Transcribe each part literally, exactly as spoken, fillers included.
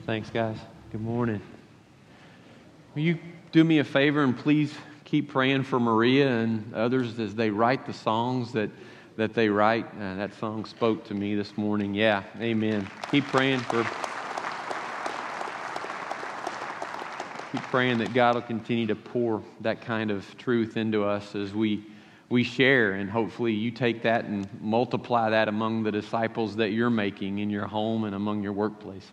Thanks, guys. Good morning. Will you do me a favor and please keep praying for Maria and others as they write the songs that, that they write? Uh, that song spoke to me this morning. Yeah, amen. Keep praying for... Keep praying that God will continue to pour that kind of truth into us as we we share, and hopefully you take that and multiply that among the disciples that you're making in your home and among your workplace.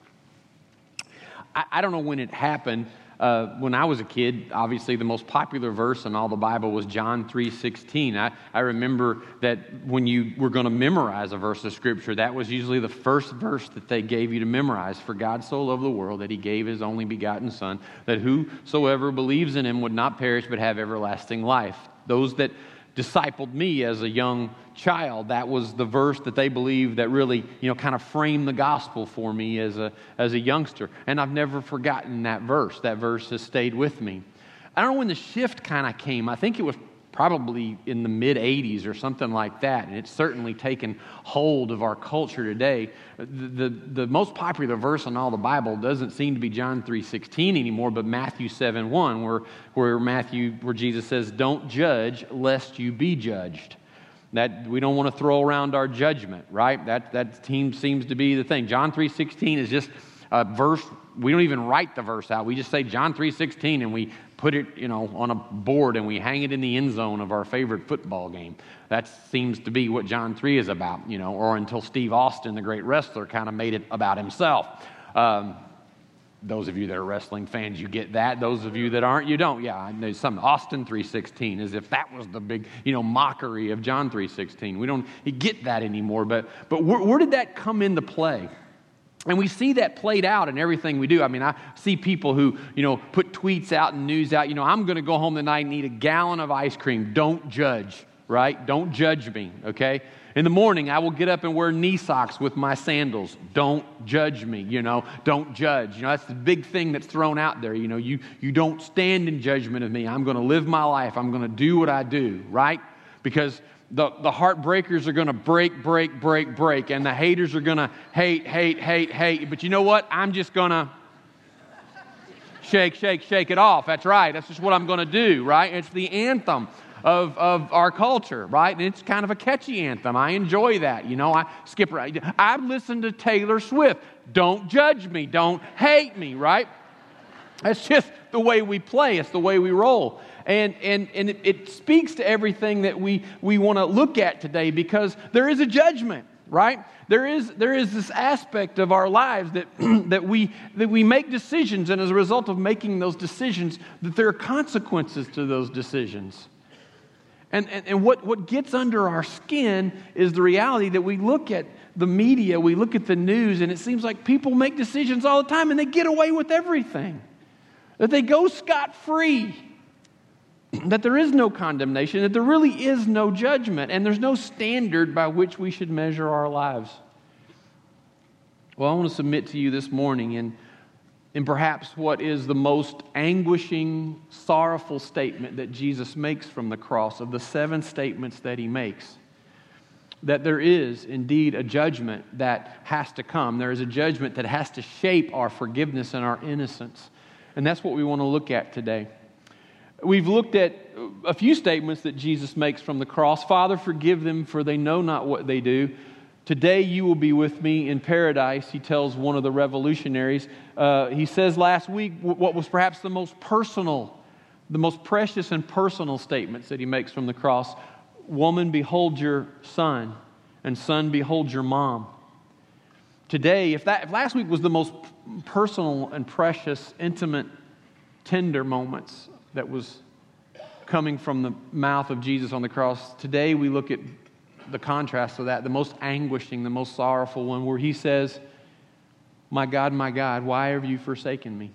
I, I don't know when it happened. Uh, when I was a kid, obviously the most popular verse in all the Bible was John three sixteen. I, I remember that when you were going to memorize a verse of Scripture, that was usually the first verse that they gave you to memorize. For God so loved the world that He gave His only begotten Son, that whosoever believes in Him would not perish but have everlasting life. Those that discipled me as a young child, that was the verse that they believed that really, you know, kind of framed the gospel for me as a as a youngster. And I've never forgotten that verse. That verse has stayed with me. I don't know when the shift kind of came. I think it was probably in the mid eighties or something like that. And it's certainly taken hold of our culture today. The, the, the most popular verse in all the Bible doesn't seem to be John three sixteen anymore, but Matthew seven one, where, where Matthew, where Jesus says, "Don't judge lest you be judged." That we don't want to throw around our judgment, right? That that team seems to be the thing. John three sixteen is just a verse. We don't even write the verse out. We just say John three sixteen and we put it, you know, on a board and we hang it in the end zone of our favorite football game. That seems to be what John three is about, you know, or until Steve Austin, the great wrestler, kind of made it about himself. Um, those of you that are wrestling fans, you get that. Those of you that aren't, you don't. Yeah, I know some Austin three sixteen, as if that was the big, you know, mockery of John three sixteen. We don't get that anymore. But but where, where did that come into play? And we see that played out in everything we do. I mean, I see people who, you know, put tweets out and news out. You know, I'm going to go home tonight and eat a gallon of ice cream. Don't judge, right? Don't judge me, okay? In the morning, I will get up and wear knee socks with my sandals. Don't judge me, you know. Don't judge. You know, that's the big thing that's thrown out there. You know, you, you don't stand in judgment of me. I'm going to live my life. I'm going to do what I do, right? Because the, the heartbreakers are going to break, break, break, break. And the haters are going to hate, hate, hate, hate. But you know what? I'm just going to shake, shake, shake it off. That's right. That's just what I'm going to do, right? It's the anthem of of our culture, right? And it's kind of a catchy anthem. I enjoy that. You know, I skip right. I listen to Taylor Swift. Don't judge me. Don't hate me, right? That's just the way we play. It's the way we roll. And and and it, it speaks to everything that we we want to look at today, because there is a judgment, right? There is there is this aspect of our lives that that we that we make decisions, and as a result of making those decisions, that there are consequences to those decisions. And, and, and what, what gets under our skin is the reality that we look at the media, we look at the news, and it seems like people make decisions all the time and they get away with everything. That they go scot-free. That there is no condemnation, that there really is no judgment, and there's no standard by which we should measure our lives. Well, I want to submit to you this morning in in perhaps what is the most anguishing, sorrowful statement that Jesus makes from the cross, of the seven statements that He makes, that there is indeed a judgment that has to come. There is a judgment that has to shape our forgiveness and our innocence. And that's what we want to look at today. We've looked at a few statements that Jesus makes from the cross. Father, forgive them, for they know not what they do. Today you will be with me in paradise, he tells one of the revolutionaries. Uh, he says last week what was perhaps the most personal, the most precious and personal statements that he makes from the cross. Woman, behold your son, and son, behold your mom. Today, if that if last week was the most personal and precious, intimate, tender moments that was coming from the mouth of Jesus on the cross, today we look at the contrast of that, the most anguishing, the most sorrowful one, where he says, my God, my God, why have you forsaken me?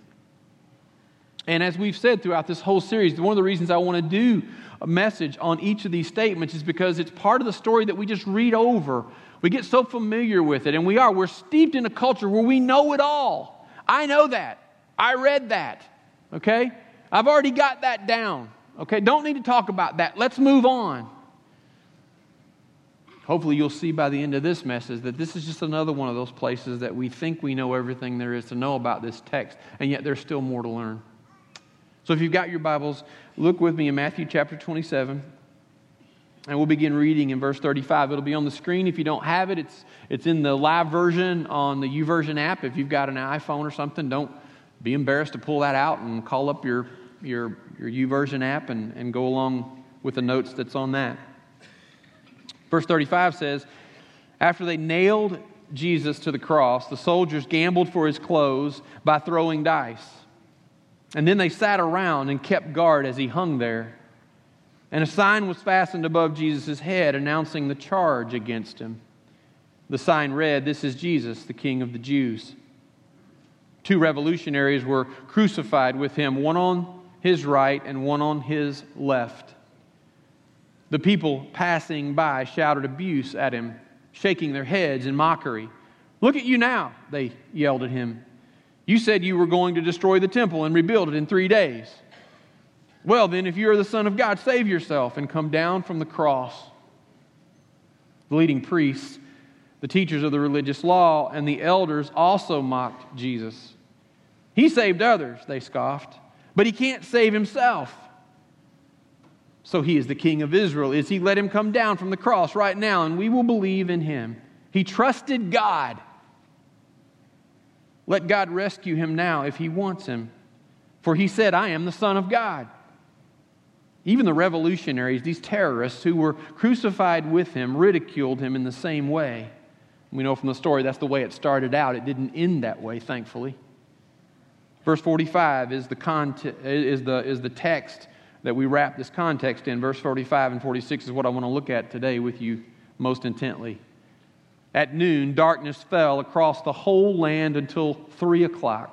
And as we've said throughout this whole series, one of the reasons I want to do a message on each of these statements is because it's part of the story that we just read over. We get so familiar with it, and we are. We're steeped in a culture where we know it all. I know that. I read that. Okay? I've already got that down. Okay? Don't need to talk about that. Let's move on. hopefully you'll see by the end of this message that this is just another one of those places that we think we know everything there is to know about this text, and yet there's still more to learn. So if you've got your Bibles, look with me in Matthew chapter twenty-seven, and we'll begin reading in verse thirty-five. It'll be on the screen. If you don't have it, it's it's in the live version on the YouVersion app. If you've got an iPhone or something, don't be embarrassed to pull that out and call up your your, your YouVersion app and, and go along with the notes that's on that. Verse thirty-five says, after they nailed Jesus to the cross, the soldiers gambled for his clothes by throwing dice. And then they sat around and kept guard as he hung there. And a sign was fastened above Jesus' head announcing the charge against him. The sign read, "This is Jesus, the King of the Jews." Two revolutionaries were crucified with him, one on his right and one on his left. The people passing by shouted abuse at him, shaking their heads in mockery. "Look at you now," they yelled at him. "You said you were going to destroy the temple and rebuild it in three days. Well, then, if you are the Son of God, save yourself and come down from the cross." The leading priests, the teachers of the religious law, and the elders also mocked Jesus. "He saved others," they scoffed, "but he can't save himself. So he is the King of Israel. Is he? Let him come down from the cross right now, and we will believe in him. He trusted God. Let God rescue him now if he wants him. For he said, 'I am the Son of God.'" Even the revolutionaries, these terrorists who were crucified with him, ridiculed him in the same way. We know from the story that's the way it started out. It didn't end that way, thankfully. Verse forty-five is the conte- is the is the text that we wrap this context in. Verse forty-five and forty-six is what I want to look at today with you most intently. At noon, darkness fell across the whole land until three o'clock.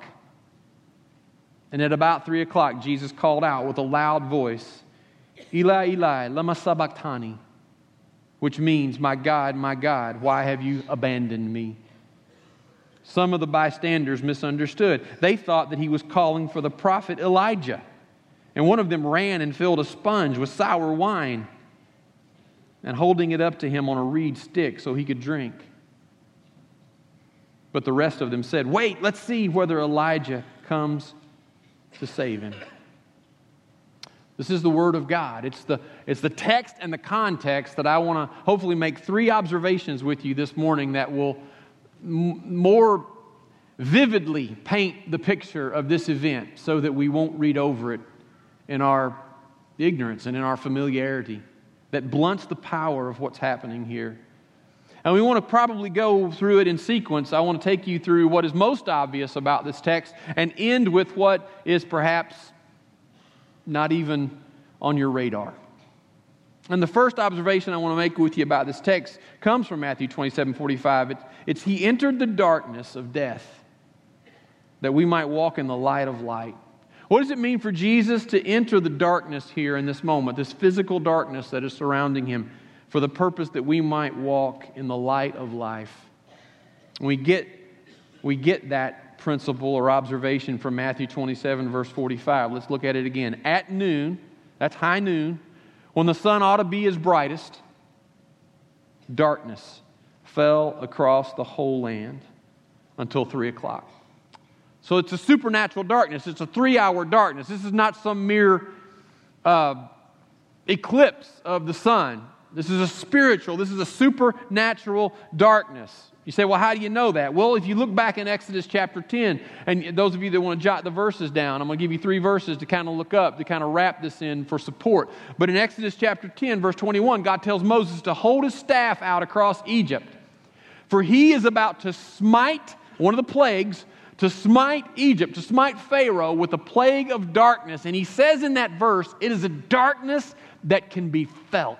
And at about three o'clock, Jesus called out with a loud voice, "Eli, Eli, lama sabachthani," which means, "My God, my God, why have you abandoned me?" Some of the bystanders misunderstood. They thought that he was calling for the prophet Elijah. And one of them ran and filled a sponge with sour wine and holding it up to him on a reed stick so he could drink. But the rest of them said, "Wait, let's see whether Elijah comes to save him." This is the Word of God. It's the, it's the text and the context that I want to hopefully make three observations with you this morning that will m- more vividly paint the picture of this event so that we won't read over it in our ignorance and in our familiarity, that blunts the power of what's happening here. And we want to probably go through it in sequence. I want to take you through what is most obvious about this text and end with what is perhaps not even on your radar. And the first observation I want to make with you about this text comes from Matthew twenty-seven forty-five. It's, it's He entered the darkness of death that we might walk in the light of light. What does it mean for Jesus to enter the darkness here in this moment, this physical darkness that is surrounding him, for the purpose that we might walk in the light of life? We get, we get that principle or observation from Matthew twenty-seven, verse forty-five. Let's look at it again. At noon, that's high noon, when the sun ought to be his brightest, darkness fell across the whole land until three o'clock. So it's a supernatural darkness. It's a three-hour darkness. This is not some mere uh, eclipse of the sun. This is a spiritual, this is a supernatural darkness. You say, well, how do you know that? Well, if you look back in Exodus chapter ten, and those of you that want to jot the verses down, I'm going to give you three verses to kind of look up, to kind of wrap this in for support. But in Exodus chapter ten, verse twenty-one, God tells Moses to hold his staff out across Egypt. For he is about to smite, one of the plagues, to smite Egypt, to smite Pharaoh with a plague of darkness. And he says in that verse, it is a darkness that can be felt.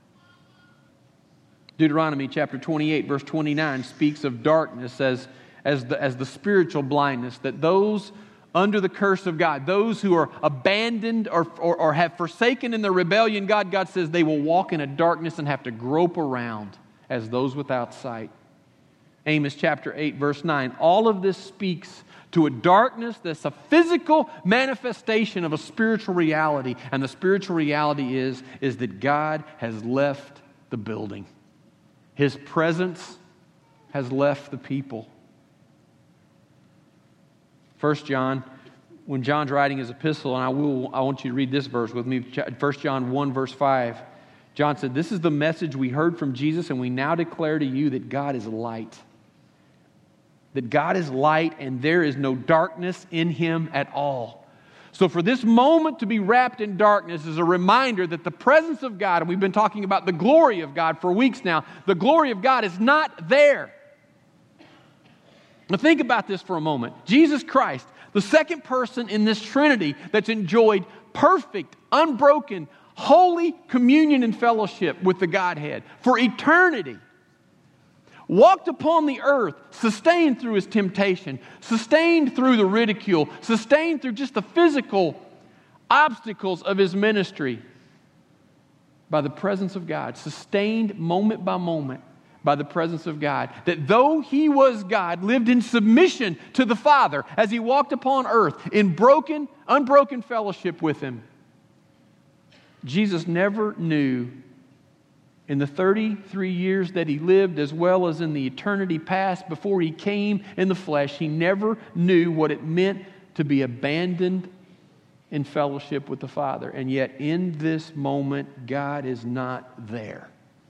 Deuteronomy chapter twenty-eight, verse twenty-nine speaks of darkness as, as, the, as the spiritual blindness, that those under the curse of God, those who are abandoned or, or, or have forsaken in their rebellion God, God says they will walk in a darkness and have to grope around as those without sight. Amos chapter eight, verse nine. All of this speaks to a darkness that's a physical manifestation of a spiritual reality. And the spiritual reality is, is that God has left the building. His presence has left the people. First John, when John's writing his epistle, and I will, I want you to read this verse with me, First John one, verse five. John said, "This is the message we heard from Jesus, and we now declare to you that God is light. That God is light, and there is no darkness in Him at all." So for this moment to be wrapped in darkness is a reminder that the presence of God, and we've been talking about the glory of God for weeks now, the glory of God is not there. Now think about this for a moment. Jesus Christ, the second person in this Trinity that's enjoyed perfect, unbroken, holy communion and fellowship with the Godhead for eternity, walked upon the earth, sustained through His temptation, sustained through the ridicule, sustained through just the physical obstacles of His ministry by the presence of God, sustained moment by moment by the presence of God. That though He was God, lived in submission to the Father as He walked upon earth in broken, unbroken fellowship with Him. Jesus never knew, in the thirty-three years that He lived, as well as in the eternity past before He came in the flesh, He never knew what it meant to be abandoned in fellowship with the Father. And yet in this moment, God is not there.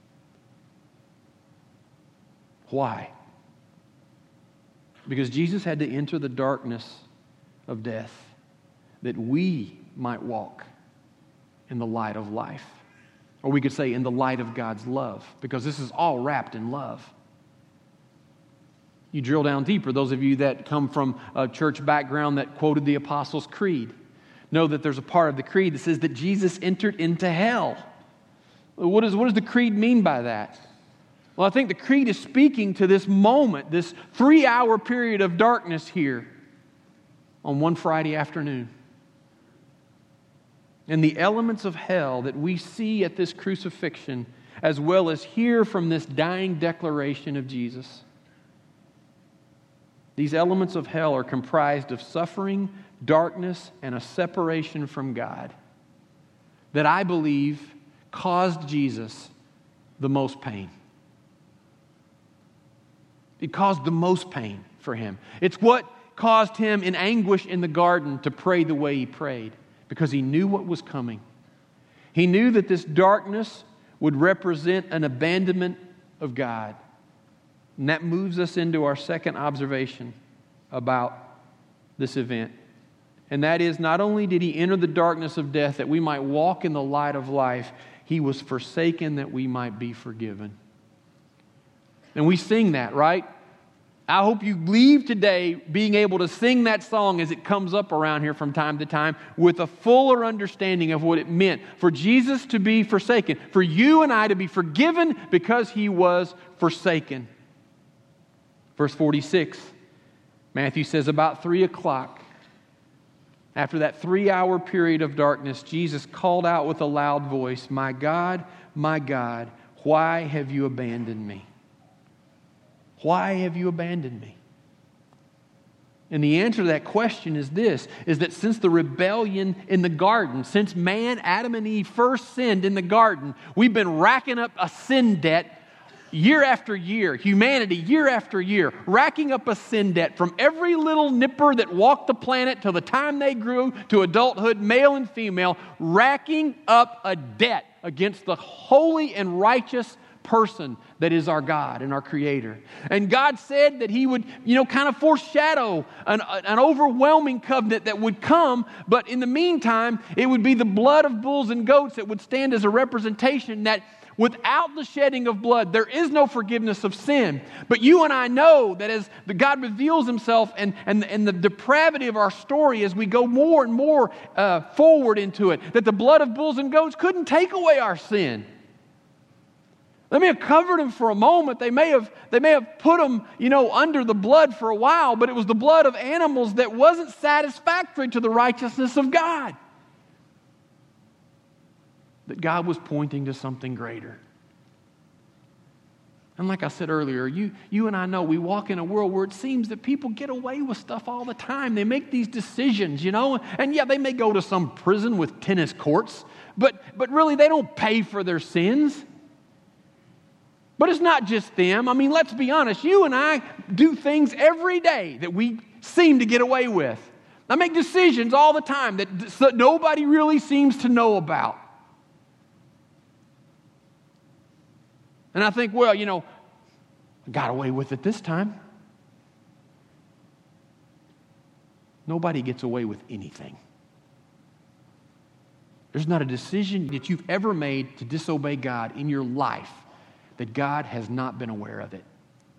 Why? Because Jesus had to enter the darkness of death that we might walk in the light of life. Or we could say in the light of God's love, because this is all wrapped in love. You drill down deeper, those of you that come from a church background that quoted the Apostles' Creed, know that there's a part of the creed that says that Jesus entered into hell. What, is, what does the creed mean by that? Well, I think the creed is speaking to this moment, this three-hour period of darkness here on one Friday afternoon. And the elements of hell that we see at this crucifixion, as well as hear from this dying declaration of Jesus. These elements of hell are comprised of suffering, darkness, and a separation from God that I believe caused Jesus the most pain. It caused the most pain for Him. It's what caused Him in anguish in the garden to pray the way He prayed, because He knew what was coming. He knew that this darkness would represent an abandonment of God. And that moves us into our second observation about this event. And that is, not only did He enter the darkness of death that we might walk in the light of life, He was forsaken that we might be forgiven. And we sing that, right? I hope you leave today being able to sing that song as it comes up around here from time to time with a fuller understanding of what it meant for Jesus to be forsaken, for you and I to be forgiven because He was forsaken. Verse forty-six, Matthew says, about three o'clock, after that three-hour period of darkness, Jesus called out with a loud voice, "My God, my God, why have you abandoned me? Why have you abandoned me?" And the answer to that question is this, is that since the rebellion in the garden, since man, Adam and Eve first sinned in the garden, we've been racking up a sin debt year after year, humanity year after year, racking up a sin debt from every little nipper that walked the planet till the time they grew to adulthood, male and female, racking up a debt against the holy and righteous person that is our God and our Creator. And God said that He would, you know, kind of foreshadow an, an overwhelming covenant that would come, but in the meantime, it would be the blood of bulls and goats that would stand as a representation that without the shedding of blood, there is no forgiveness of sin. But you and I know that as the God reveals Himself and, and, and the depravity of our story as we go more and more uh, forward into it, that the blood of bulls and goats couldn't take away our sin. They may have covered them for a moment. They may have, they may have put them, you know, under the blood for a while, but it was the blood of animals that wasn't satisfactory to the righteousness of God. That God was pointing to something greater. And like I said earlier, you, you and I know we walk in a world where it seems that people get away with stuff all the time. They make these decisions, you know, and yeah, they may go to some prison with tennis courts, but, but really they don't pay for their sins. But it's not just them. I mean, let's be honest. You and I do things every day that we seem to get away with. I make decisions all the time that nobody really seems to know about. And I think, well, you know, I got away with it this time. Nobody gets away with anything. There's not a decision that you've ever made to disobey God in your life that God has not been aware of it.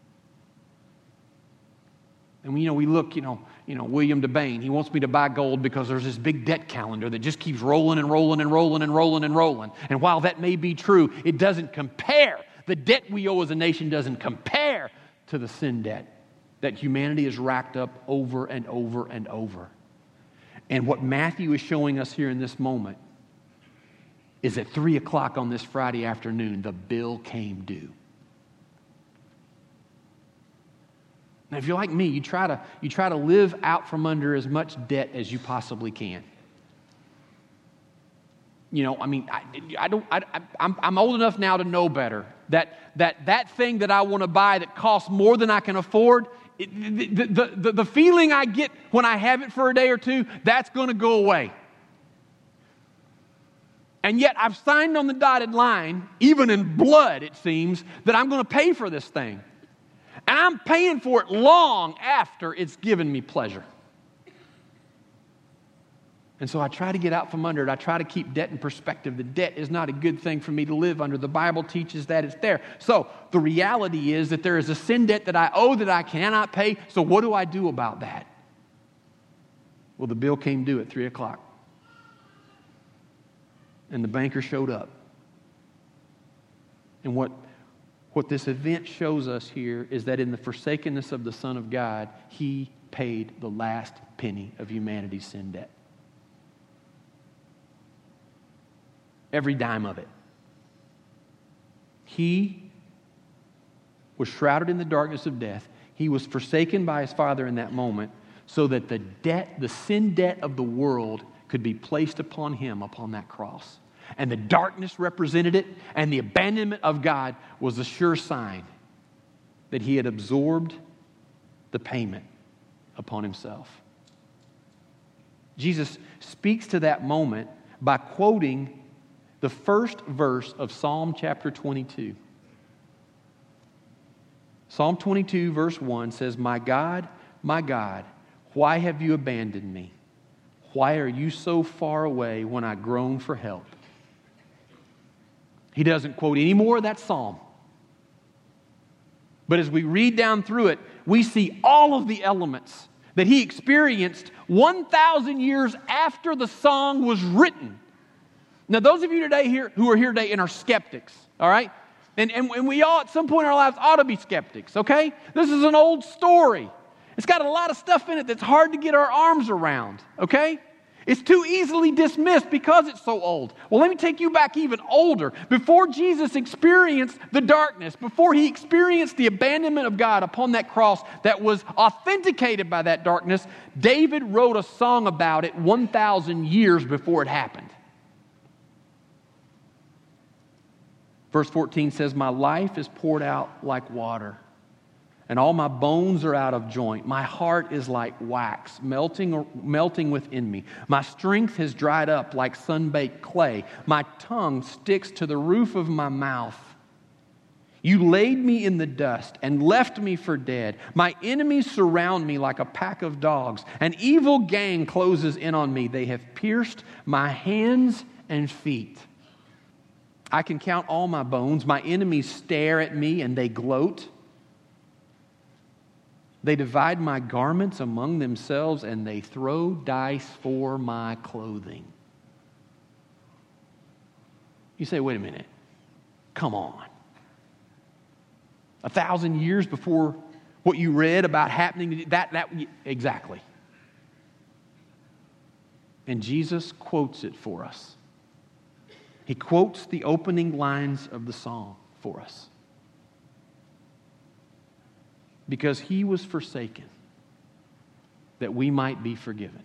And you know, we look, you know, you know, William DeBain, he wants me to buy gold because there's this big debt calendar that just keeps rolling and rolling and rolling and rolling and rolling. And while that may be true, it doesn't compare. The debt we owe as a nation doesn't compare to the sin debt that humanity has racked up over and over and over. And what Matthew is showing us here in this moment is at three o'clock on this Friday afternoon, the bill came due. Now, if you're like me, you try to you try to live out from under as much debt as you possibly can. You know, I mean, I, I don't. I, I'm I'm old enough now to know better. That that that thing that I want to buy that costs more than I can afford, it, the, the, the the feeling I get when I have it for a day or two, that's going to go away. And yet I've signed on the dotted line, even in blood, it seems, that I'm going to pay for this thing. And I'm paying for it long after it's given me pleasure. And so I try to get out from under it. I try to keep debt in perspective. The debt is not a good thing for me to live under. The Bible teaches that it's there. So the reality is that there is a sin debt that I owe that I cannot pay. So what do I do about that? Well, the bill came due at three o'clock. And the banker showed up. And what, what this event shows us here is that in the forsakenness of the Son of God, He paid the last penny of humanity's sin debt. Every dime of it. He was shrouded in the darkness of death. He was forsaken by His Father in that moment so that the debt, the sin debt of the world could be placed upon Him upon that cross. And the darkness represented it, and the abandonment of God was a sure sign that He had absorbed the payment upon Himself. Jesus speaks to that moment by quoting the first verse of Psalm chapter twenty-two. Psalm twenty-two verse one says, "My God, my God, why have you abandoned me? Why are you so far away when I groan for help?" He doesn't quote any more of that psalm. But as we read down through it, we see all of the elements that he experienced one thousand years after the song was written. Now, those of you today here who are here today and are skeptics, all right? And, and, and we all, at some point in our lives, ought to be skeptics, okay? This is an old story. It's got a lot of stuff in it that's hard to get our arms around, okay? It's too easily dismissed because it's so old. Well, let me take you back even older. Before Jesus experienced the darkness, before He experienced the abandonment of God upon that cross that was authenticated by that darkness, David wrote a song about it one thousand years before it happened. Verse fourteen says, "My life is poured out like water, and all my bones are out of joint. My heart is like wax, melting, melting within me. My strength has dried up like sun-baked clay. My tongue sticks to the roof of my mouth. You laid me in the dust and left me for dead. My enemies surround me like a pack of dogs. An evil gang closes in on me. They have pierced my hands and feet. I can count all my bones. My enemies stare at me and they gloat. They divide my garments among themselves and they throw dice for my clothing." You say, wait a minute. Come on. A thousand years before what you read about happening, that, that, exactly. And Jesus quotes it for us. He quotes the opening lines of the song for us. Because He was forsaken that we might be forgiven.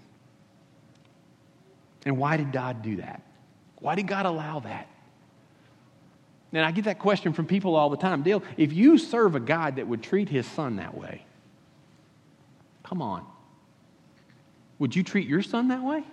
And why did God do that? Why did God allow that? And I get that question from people all the time. Dale, if you serve a God that would treat his son that way, come on. Would you treat your son that way?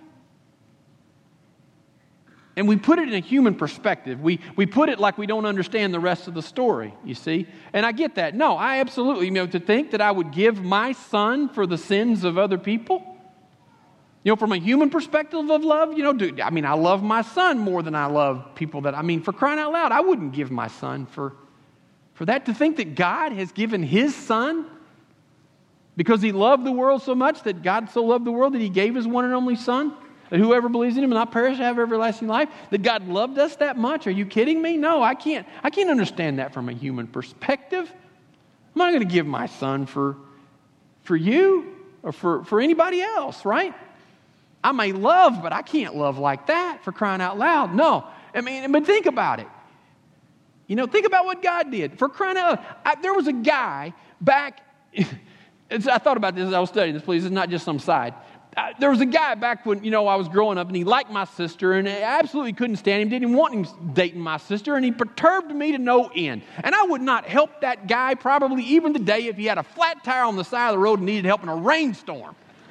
And we put it in a human perspective. We we put it like we don't understand the rest of the story, you see? And I get that. No, I absolutely, you know, to think that I would give my son for the sins of other people. You know, from a human perspective of love, you know, dude, I mean, I love my son more than I love people that, I mean, for crying out loud, I wouldn't give my son for, for that. To think that God has given his son because he loved the world so much, that God so loved the world that he gave his one and only son, that whoever believes in him will not perish, have everlasting life, that God loved us that much. Are you kidding me? No, I can't. I can't understand that from a human perspective. I'm not going to give my son for, for you or for, for anybody else, right? I may love, but I can't love like that, for crying out loud. No. I mean, but think about it. You know, think about what God did. For crying out loud. I, there was a guy back, I thought about this as I was studying this, please. It's not just some side. Uh, there was a guy back when, you know, I was growing up, and he liked my sister, and I absolutely couldn't stand him, didn't even want him dating my sister, and he perturbed me to no end. And I would not help that guy probably even today if he had a flat tire on the side of the road and needed help in a rainstorm.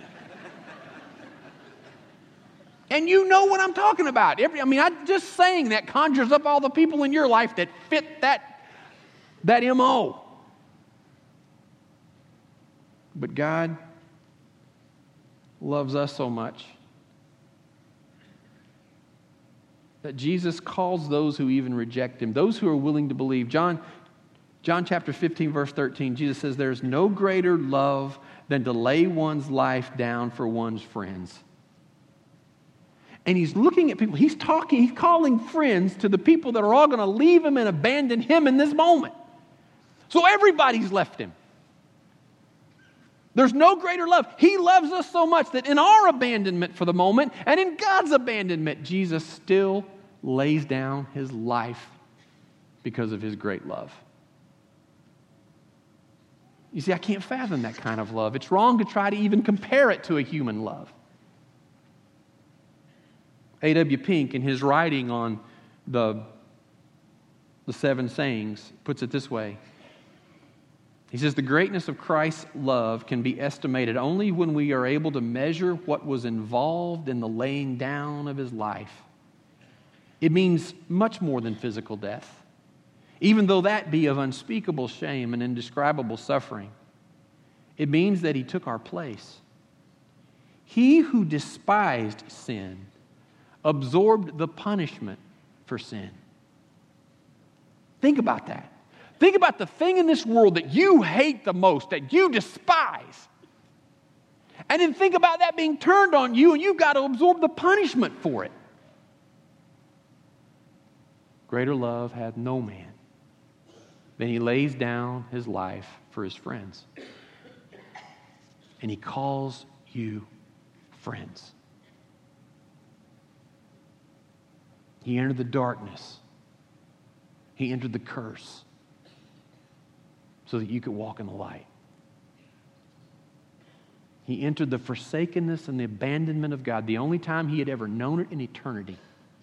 And you know what I'm talking about. Every, I mean, I just saying that conjures up all the people in your life that fit that, that M O. But God loves us so much that Jesus calls those who even reject him, those who are willing to believe. John, John chapter fifteen, verse thirteen, Jesus says, "There's no greater love than to lay one's life down for one's friends." And he's looking at people. He's talking, he's calling friends to the people that are all going to leave him and abandon him in this moment. So everybody's left him. There's no greater love. He loves us so much that in our abandonment for the moment and in God's abandonment, Jesus still lays down his life because of his great love. You see, I can't fathom that kind of love. It's wrong to try to even compare it to a human love. A W Pink, in his writing on the, the seven sayings, puts it this way. He says, "The greatness of Christ's love can be estimated only when we are able to measure what was involved in the laying down of his life. It means much more than physical death, even though that be of unspeakable shame and indescribable suffering. It means that he took our place. He who despised sin absorbed the punishment for sin." Think about that. Think about the thing in this world that you hate the most, that you despise. And then think about that being turned on you, and you've got to absorb the punishment for it. Greater love hath no man than he lays down his life for his friends. And he calls you friends. He entered the darkness. He entered the curse so that you could walk in the light. He entered the forsakenness and the abandonment of God, the only time he had ever known it in eternity,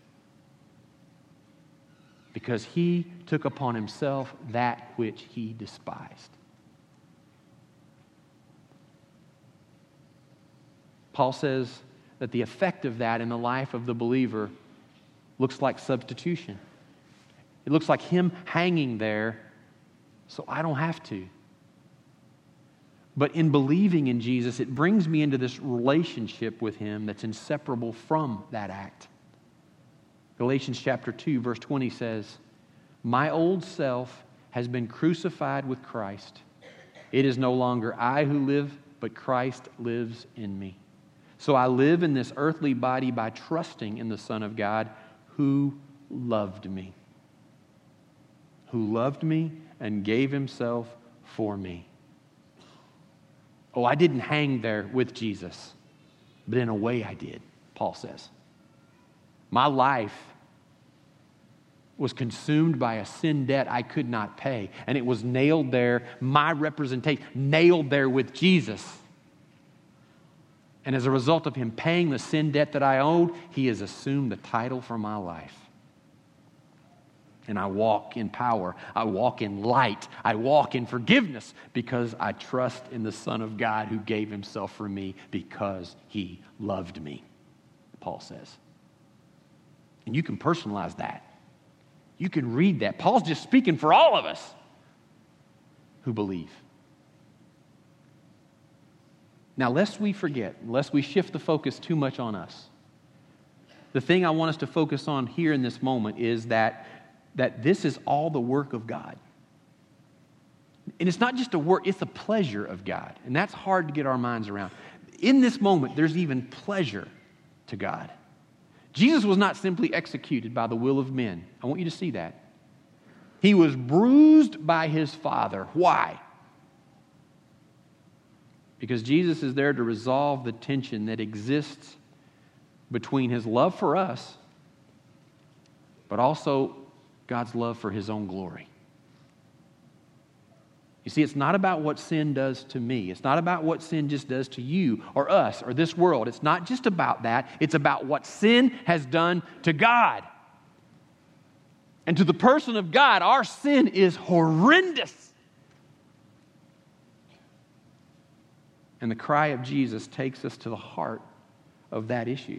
because he took upon himself that which he despised. Paul says that the effect of that in the life of the believer looks like substitution. It looks like him hanging there so I don't have to. But in believing in Jesus, it brings me into this relationship with him that's inseparable from that act. Galatians chapter two, verse twenty says, "My old self has been crucified with Christ. It is no longer I who live, but Christ lives in me. So I live in this earthly body by trusting in the Son of God who loved me. Who loved me and gave himself for me." Oh, I didn't hang there with Jesus, but in a way I did, Paul says. My life was consumed by a sin debt I could not pay, and it was nailed there, my representation, nailed there with Jesus. And as a result of him paying the sin debt that I owed, he has assumed the title for my life. And I walk in power. I walk in light. I walk in forgiveness because I trust in the Son of God who gave himself for me because he loved me, Paul says. And you can personalize that. You can read that. Paul's just speaking for all of us who believe. Now, lest we forget, lest we shift the focus too much on us, the thing I want us to focus on here in this moment is that that this is all the work of God. And it's not just a work, it's a pleasure of God. And that's hard to get our minds around. In this moment, there's even pleasure to God. Jesus was not simply executed by the will of men. I want you to see that. He was bruised by his Father. Why? Because Jesus is there to resolve the tension that exists between his love for us, but also God's love for his own glory. You see, it's not about what sin does to me. It's not about what sin just does to you or us or this world. It's not just about that. It's about what sin has done to God. And to the person of God, our sin is horrendous. And the cry of Jesus takes us to the heart of that issue.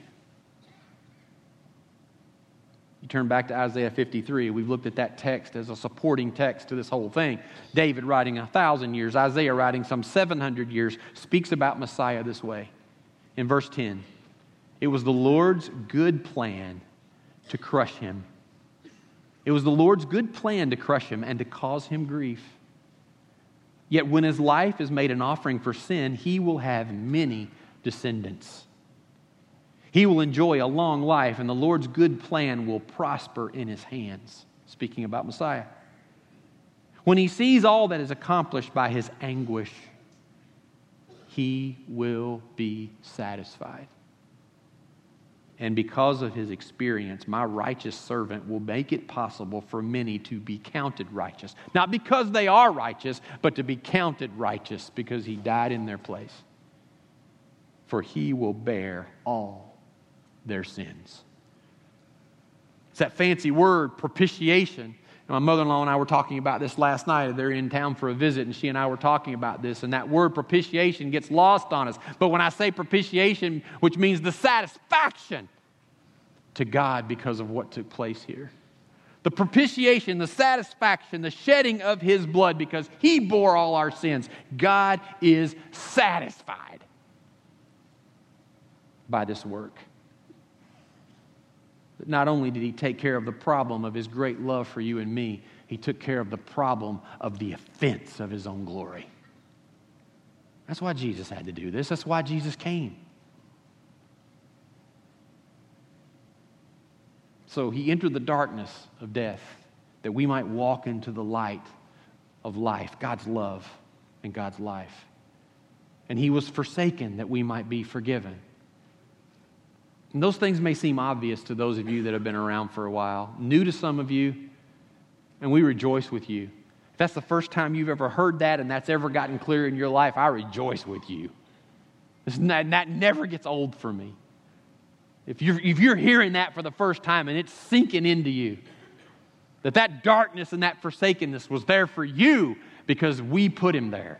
You turn back to Isaiah fifty-three. We've looked at that text as a supporting text to this whole thing. David writing a thousand years, Isaiah writing some seven hundred years, speaks about Messiah this way. In verse ten, it was the Lord's good plan to crush him. It was the Lord's good plan to crush him and to cause him grief. Yet when his life is made an offering for sin, he will have many descendants. He will enjoy a long life, and the Lord's good plan will prosper in his hands. Speaking about Messiah. When he sees all that is accomplished by his anguish, he will be satisfied. And because of his experience, my righteous servant will make it possible for many to be counted righteous. Not because they are righteous, but to be counted righteous because he died in their place. For he will bear all their sins. It's that fancy word, propitiation. And my mother-in-law and I were talking about this last night. They're in town for a visit, and she and I were talking about this. And that word propitiation gets lost on us. But when I say propitiation, which means the satisfaction to God because of what took place here. The propitiation, the satisfaction, the shedding of his blood because he bore all our sins. God is satisfied by this work. But not only did he take care of the problem of his great love for you and me, he took care of the problem of the offense of his own glory. That's why Jesus had to do this. That's why Jesus came. So he entered the darkness of death that we might walk into the light of life, God's love and God's life. And he was forsaken that we might be forgiven. And those things may seem obvious to those of you that have been around for a while, new to some of you, and we rejoice with you. If that's the first time you've ever heard that and that's ever gotten clear in your life, I rejoice with you. Not, that never gets old for me. If you're, if you're hearing that for the first time and it's sinking into you, that that darkness and that forsakenness was there for you because we put him there.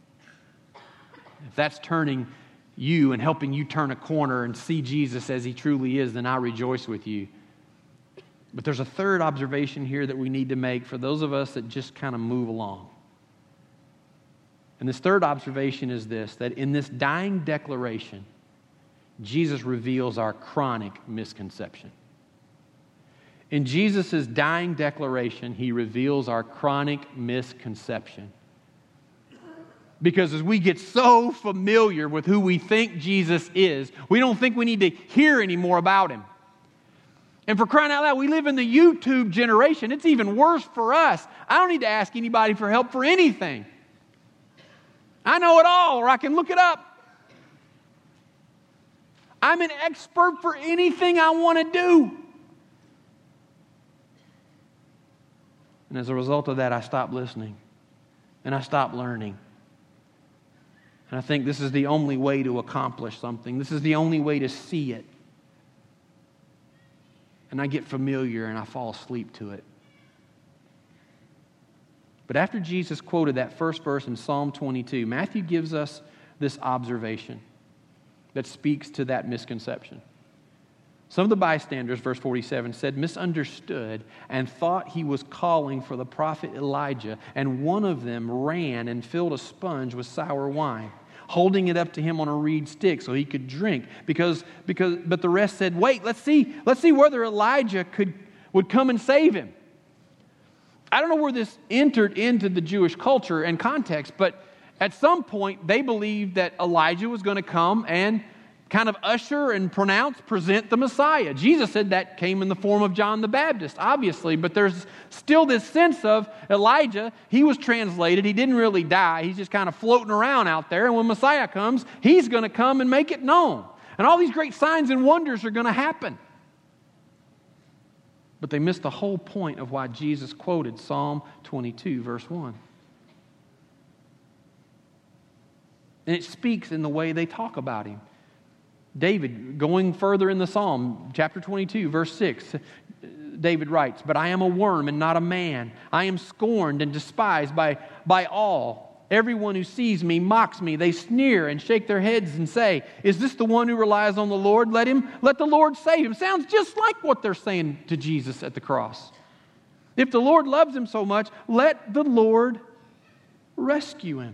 If that's turning you and helping you turn a corner and see Jesus as he truly is, then I rejoice with you. But there's a third observation here that we need to make for those of us that just kind of move along. And this third observation is this, that in this dying declaration, Jesus reveals our chronic misconception. In Jesus' dying declaration, he reveals our chronic misconception. Because as we get so familiar with who we think Jesus is, we don't think we need to hear any more about him. And for crying out loud, we live in the YouTube generation. It's even worse for us. I don't need to ask anybody for help for anything. I know it all, or I can look it up. I'm an expert for anything I want to do. And as a result of that, I stopped listening. And I stopped learning. And I think this is the only way to accomplish something. This is the only way to see it. And I get familiar and I fall asleep to it. But after Jesus quoted that first verse in Psalm twenty-two, Matthew gives us this observation that speaks to that misconception. Some of the bystanders, verse forty-seven, said, misunderstood and thought he was calling for the prophet Elijah, and one of them ran and filled a sponge with sour wine, holding it up to him on a reed stick so he could drink. Because, because, but the rest said, wait, let's see, let's see whether Elijah could, would come and save him. I don't know where this entered into the Jewish culture and context, but at some point they believed that Elijah was going to come and kind of usher and pronounce, present the Messiah. Jesus said that came in the form of John the Baptist, obviously, but there's still this sense of Elijah. He was translated. He didn't really die. He's just kind of floating around out there, and when Messiah comes, he's going to come and make it known. And all these great signs and wonders are going to happen. But they missed the whole point of why Jesus quoted Psalm twenty-two, verse one. And it speaks in the way they talk about him. David, going further in the Psalm, chapter twenty-two, verse six, David writes, but I am a worm and not a man. I am scorned and despised by, by all. Everyone who sees me mocks me. They sneer and shake their heads and say, is this the one who relies on the Lord? Let him, let the Lord save him. Sounds just like what they're saying to Jesus at the cross. If the Lord loves him so much, let the Lord rescue him.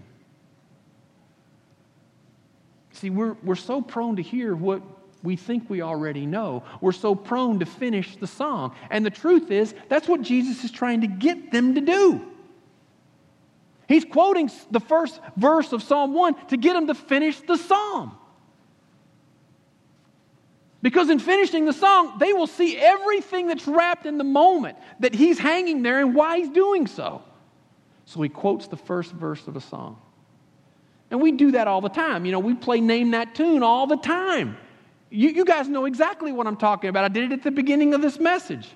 See, we're, we're so prone to hear what we think we already know. We're so prone to finish the song. And the truth is, that's what Jesus is trying to get them to do. He's quoting the first verse of Psalm one to get them to finish the psalm. Because in finishing the song, they will see everything that's wrapped in the moment, that he's hanging there and why he's doing so. So he quotes the first verse of a song. And we do that all the time. You know, we play Name That Tune all the time. You, you guys know exactly what I'm talking about. I did it at the beginning of this message.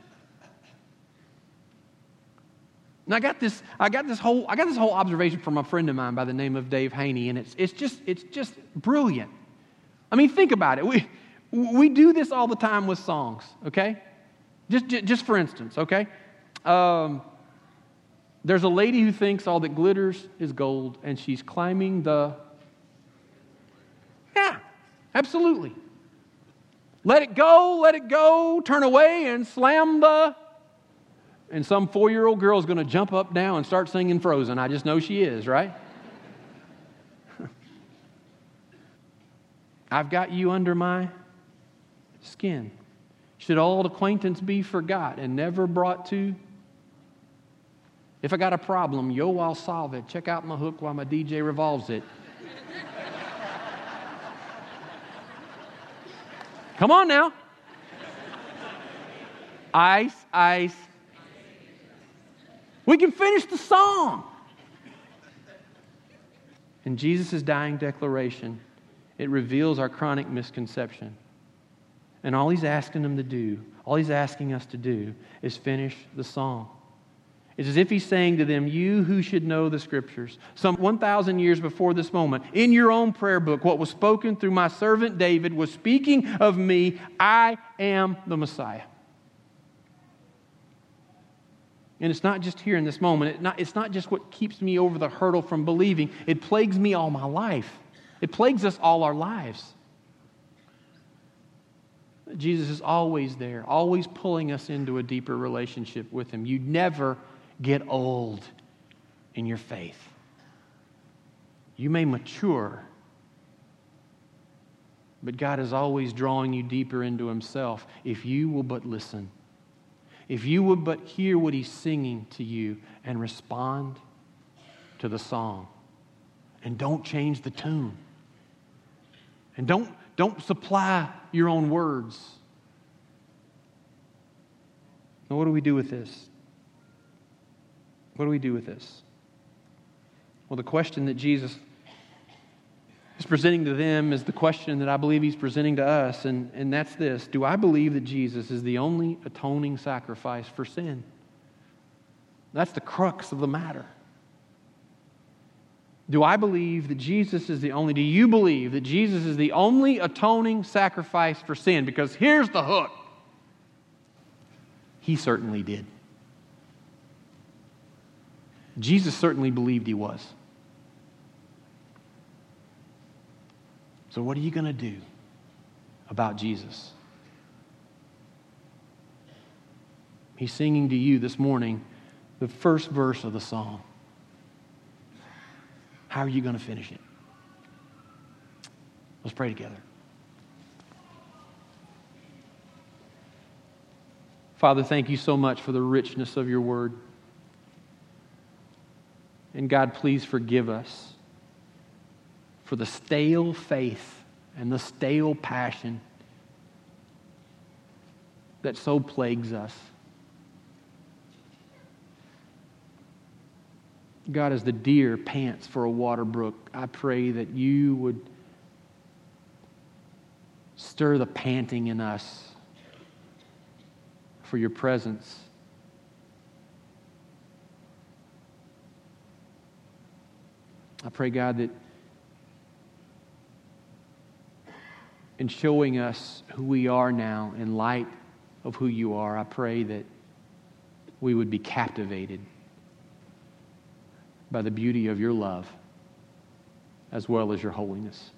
And I got this, I got this whole, I got this whole observation from a friend of mine by the name of Dave Haney, and it's it's just it's just brilliant. I mean, think about it. We we do this all the time with songs, okay? Just just, just for instance, okay? Um, There's a lady who thinks all that glitters is gold, and she's climbing the... Yeah, absolutely. Let it go, let it go, turn away and slam the... And some four-year-old girl is going to jump up now and start singing Frozen. I just know she is, right? I've got you under my skin. Should old acquaintance be forgot and never brought to... If I got a problem, yo, I'll solve it. Check out my hook while my D J revolves it. Come on now. Ice, ice. We can finish the song. In Jesus' dying declaration, it reveals our chronic misconception. And all he's asking them to do, all he's asking us to do, is finish the song. It's as if he's saying to them, you who should know the Scriptures, some one thousand years before this moment, in your own prayer book, what was spoken through my servant David was speaking of me. I am the Messiah. And it's not just here in this moment. It not, it's not just what keeps me over the hurdle from believing. It plagues me all my life. It plagues us all our lives. Jesus is always there, always pulling us into a deeper relationship with him. You never get old in your faith. You may mature, but God is always drawing you deeper into himself if you will but listen. If you would but hear what he's singing to you and respond to the song. And don't change the tune. And don't, don't supply your own words. Now, what do we do with this? What do we do with this? Well, the question that Jesus is presenting to them is the question that I believe he's presenting to us, and, and that's this. Do I believe that Jesus is the only atoning sacrifice for sin? That's the crux of the matter. Do I believe that Jesus is the only, do you believe that Jesus is the only atoning sacrifice for sin? Because here's the hook. He certainly did. Jesus certainly believed he was. So what are you going to do about Jesus? He's singing to you this morning the first verse of the song. How are you going to finish it? Let's pray together. Father, thank you so much for the richness of your word. And God, please forgive us for the stale faith and the stale passion that so plagues us. God, as the deer pants for a water brook, I pray that you would stir the panting in us for your presence. I pray, God, that in showing us who we are now in light of who you are, I pray that we would be captivated by the beauty of your love as well as your holiness.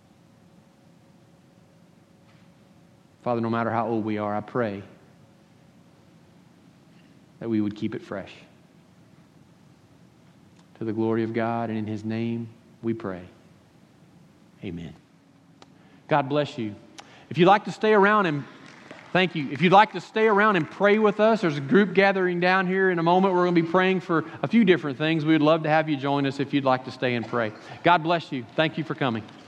Father, no matter how old we are, I pray that we would keep it fresh. To the glory of God, and in his name we pray. Amen. God bless you. If you'd like to stay around and Thank you. If you'd like to stay around and pray with us, there's a group gathering down here in a moment. We're going to be praying for a few different things. We would love to have you join us if you'd like to stay and pray. God bless you. Thank you for coming.